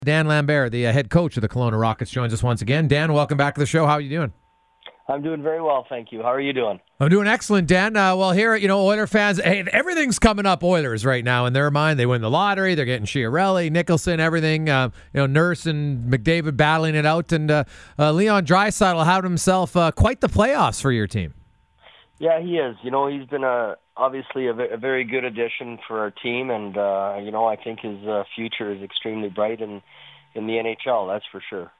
Dan Lambert, the head coach of the Kelowna Rockets, joins us once again. Dan, welcome back to the show. How are you doing? I'm doing very well, thank you. How are you doing? I'm doing excellent, Dan. Well, here, Oiler fans, hey, everything's coming up Oilers right now in their mind. They win the lottery. They're getting Chiarelli, Nicholson, everything. Nurse and McDavid battling it out. And Leon Draisaitl had himself quite the playoffs for your team. Yeah, he is. He's been obviously a very good addition for our team. And, I think his future is extremely bright in the NHL, that's for sure.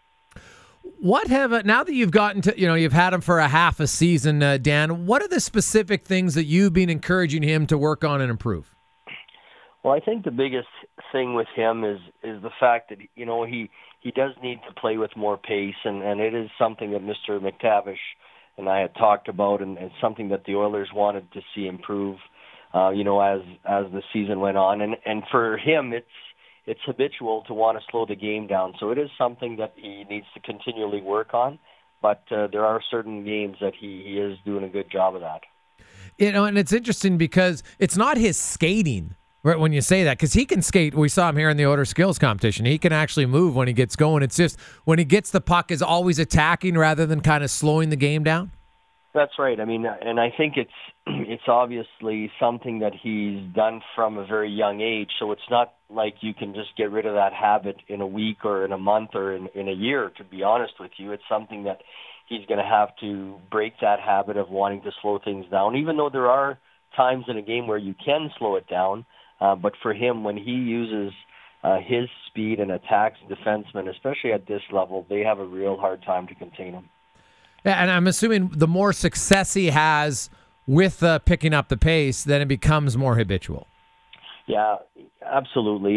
Now that you've gotten to, you've had him for a half a season, Dan, what are the specific things that you've been encouraging him to work on and improve? Well, I think the biggest thing with him is the fact that, he does need to play with more pace, and it is something that Mr. McTavish and I had talked about, and something that the Oilers wanted to see improve, as the season went on. And for him, it's habitual to want to slow the game down. So it is something that he needs to continually work on. But there are certain games that he is doing a good job of that. And it's interesting because it's not his skating, right, when you say that, because he can skate. We saw him here in the Oilers skills competition. He can actually move when he gets going. It's just when he gets the puck is always attacking rather than kind of slowing the game down. That's right. I mean, and I think it's obviously something that he's done from a very young age. So it's not like you can just get rid of that habit in a week or in a month or in a year, to be honest with you. It's something that he's going to have to break that habit of wanting to slow things down, even though there are times in a game where you can slow it down. But for him, when he uses his speed and attacks defensemen, especially at this level, they have a real hard time to contain him. Yeah, and I'm assuming the more success he has with picking up the pace, then it becomes more habitual. Yeah, absolutely.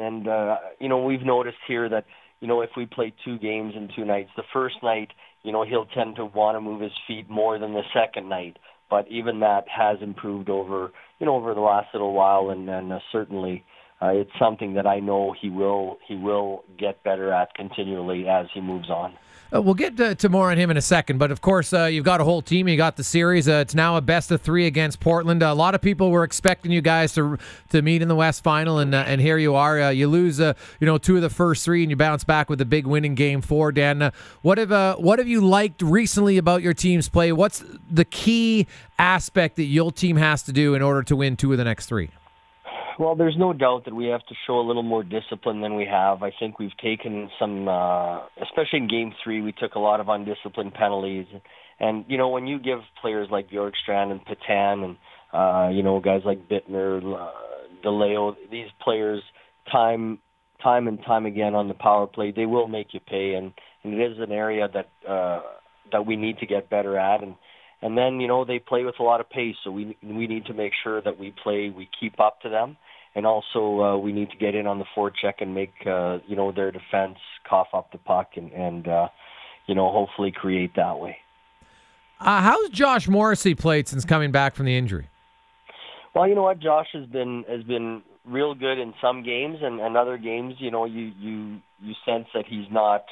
And we've noticed here that, if we play 2 games in 2 nights, the first night, he'll tend to want to move his feet more than the second night. But even that has improved over the last little while, and certainly it's something that I know he will get better at continually as he moves on. We'll get to more on him in a second, but of course you've got a whole team. You got the series. It's now a best of 3 against Portland. A lot of people were expecting you guys to meet in the West Final, and here you are. You lose 2 of the first 3, and you bounce back with a big win in Game 4. Dan, what have you liked recently about your team's play? What's the key aspect that your team has to do in order to win 2 of the next 3? Well, there's no doubt that we have to show a little more discipline than we have. I think we've taken some, especially in Game 3, we took a lot of undisciplined penalties. And, when you give players like Bjorkstrand and Petan and, guys like Bittner, DeLeo, these players time and time again on the power play, they will make you pay. And it is an area that we need to get better at. And then, they play with a lot of pace, so we need to make sure that we keep up to them. And also we need to get in on the forecheck and make, their defense cough up the puck and hopefully create that way. How's Josh Morrissey played since coming back from the injury? Well, you know what? Josh has been real good in some games, and other games, you sense that he's not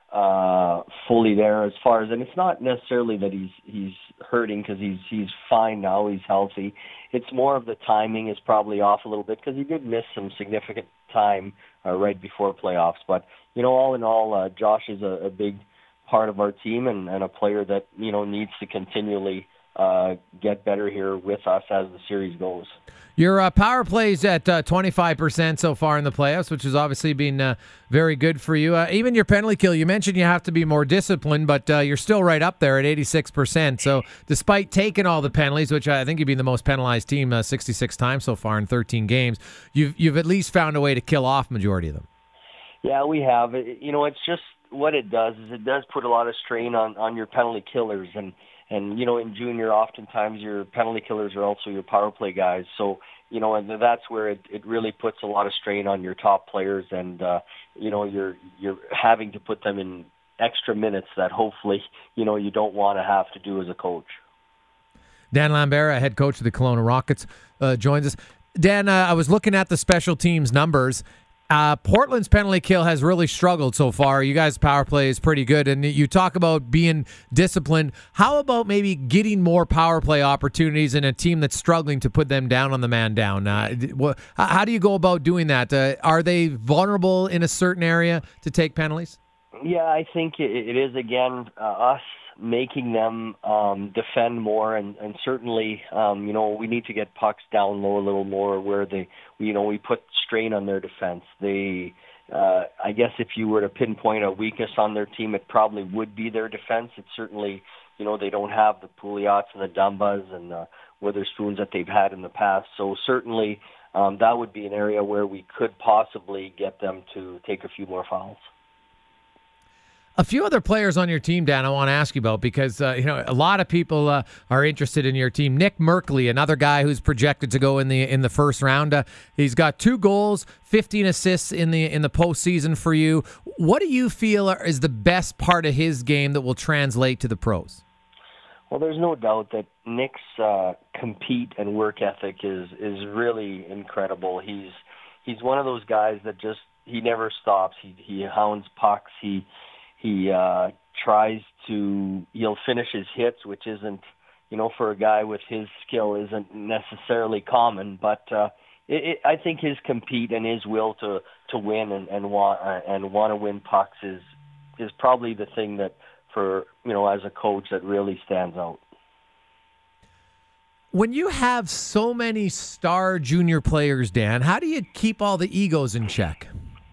fully there as far as, and it's not necessarily that he's hurting because he's fine now, he's healthy. It's more of the timing is probably off a little bit because he did miss some significant time right before playoffs. But all in all, Josh is a big part of our team and a player that needs to continually get better here with us as the series goes. Your power plays at 25% so far in the playoffs, which has obviously been very good for you. Even your penalty kill, you mentioned you have to be more disciplined, but you're still right up there at 86%. So despite taking all the penalties, which I think you've been the most penalized team 66 times so far in 13 games, you've at least found a way to kill off majority of them. Yeah, we have. It's just what it does is it does put a lot of strain on your penalty killers. And in junior, oftentimes your penalty killers are also your power play guys. So, and that's where it really puts a lot of strain on your top players. And, you're having to put them in extra minutes that hopefully, you don't want to have to do as a coach. Dan Lambert, head coach of the Kelowna Rockets, joins us. Dan, I was looking at the special teams numbers. Portland's penalty kill has really struggled so far. You guys' power play is pretty good, and you talk about being disciplined. How about maybe getting more power play opportunities in a team that's struggling to put them down on the man down? How do you go about doing that? Are they vulnerable in a certain area to take penalties? Yeah, I think it is, again, us making them defend more, and certainly, we need to get pucks down low a little more where we put strain on their defense. I guess if you were to pinpoint a weakness on their team, it probably would be their defense. It's certainly, they don't have the Pouliot's and the Dumbas and the Witherspoons that they've had in the past. So certainly that would be an area where we could possibly get them to take a few more fouls. A few other players on your team, Dan, I want to ask you about because, a lot of people are interested in your team. Nick Merkley, another guy who's projected to go in the first round. He's got 2 goals, 15 assists in the postseason for you. What do you feel is the best part of his game that will translate to the pros? Well, there's no doubt that Nick's compete and work ethic is really incredible. He's one of those guys that he never stops. He hounds pucks. He he'll finish his hits, which isn't, for a guy with his skill isn't necessarily common, but I think his compete and his will to win and want to win pucks is probably the thing that for, as a coach that really stands out. When you have so many star junior players, Dan, how do you keep all the egos in check?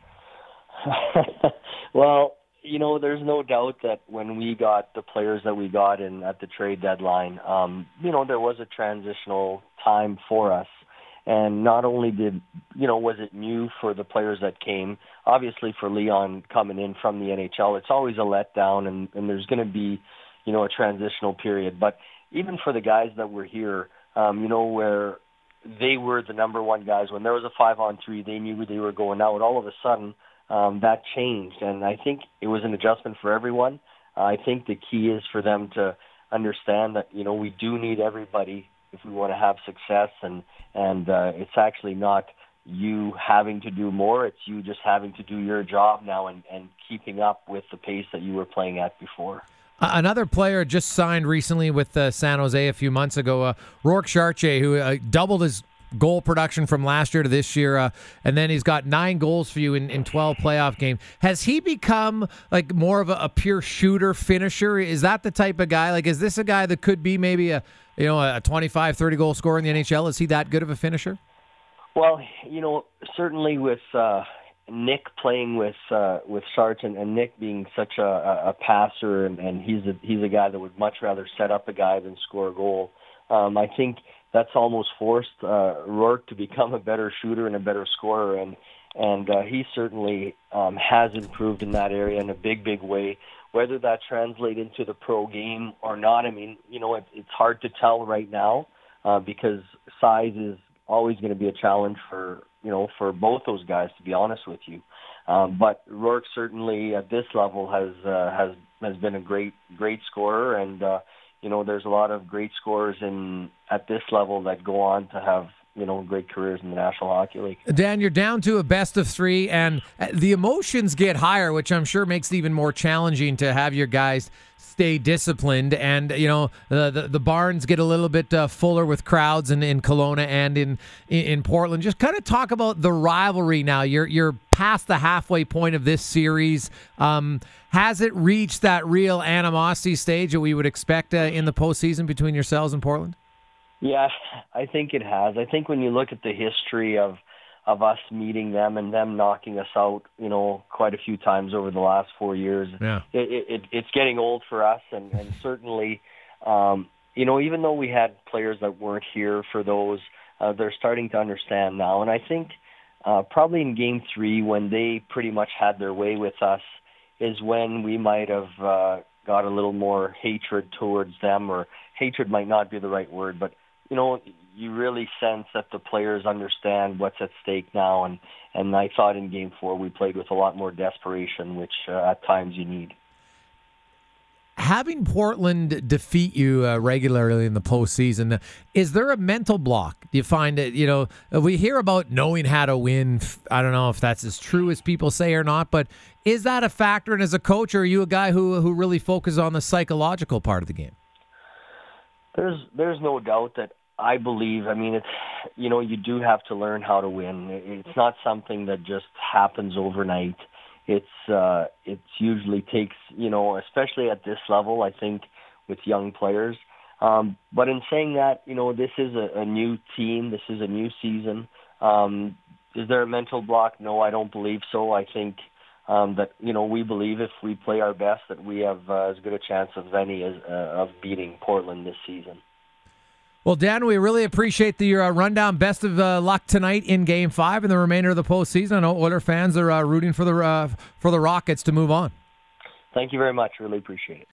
Well, there's no doubt that when we got the players that we got in at the trade deadline, there was a transitional time for us. And not only was it new for the players that came, obviously for Leon coming in from the NHL, it's always a letdown and there's going to be, a transitional period. But even for the guys that were here, where they were the number one guys, when there was a 5-on-3, they knew they were going out. All of a sudden, that changed, and I think it was an adjustment for everyone. I think the key is for them to understand that we do need everybody if we want to have success, and it's actually not you having to do more; it's you just having to do your job now and keeping up with the pace that you were playing at before. Another player just signed recently with San Jose a few months ago, Rourke Chartier, who doubled his goal production from last year to this year, and then he's got 9 goals for you in 12 playoff games. Has he become like more of a pure shooter finisher? Is that the type of guy? Like, is this a guy that could be maybe a 25, 30 goal scorer in the NHL? Is he that good of a finisher? Well, certainly with Nick playing with Sarch and Nick being such a passer, and he's a guy that would much rather set up a guy than score a goal. I think that's almost forced Rourke to become a better shooter and a better scorer, and he certainly has improved in that area in a big way. Whether that translates into the pro game or not, I mean, it's hard to tell right now because size is always going to be a challenge for both those guys, to be honest with you. But Rourke certainly at this level has been a great scorer, and there's a lot of great scorers at this level that go on to have great careers in the National Hockey League. Dan, you're down to a best of 3, and the emotions get higher, which I'm sure makes it even more challenging to have your guys stay disciplined. And the barns get a little bit fuller with crowds in Kelowna and in Portland. Just kind of talk about the rivalry now. You're past the halfway point of this series. Has it reached that real animosity stage that we would expect in the postseason between yourselves and Portland? Yeah, I think it has. I think when you look at the history of us meeting them and them knocking us out, quite a few times over the last 4 years, yeah. It's getting old for us. And certainly, even though we had players that weren't here for those, they're starting to understand now. And I think probably in Game 3, when they pretty much had their way with us, is when we might have got a little more hatred towards them, or hatred might not be the right word, but you really sense that the players understand what's at stake now, and I thought in Game 4 we played with a lot more desperation, which at times you need. having Portland defeat you regularly in the postseason, is there a mental block? Do you find that, we hear about knowing how to win. I don't know if that's as true as people say or not, but is that a factor? And as a coach, or are you a guy who really focuses on the psychological part of the game? There's no doubt that I believe, it's, you do have to learn how to win. It's not something that just happens overnight. It usually takes, especially at this level, I think, with young players. But in saying that, this is a new team. This is a new season. Is there a mental block? No, I don't believe so. I think that, we believe if we play our best that we have as good a chance as any of beating Portland this season. Well, Dan, we really appreciate the rundown. Best of luck tonight in Game 5 and the remainder of the postseason. I know Oilers fans are rooting for the Rockets to move on. Thank you very much. Really appreciate it.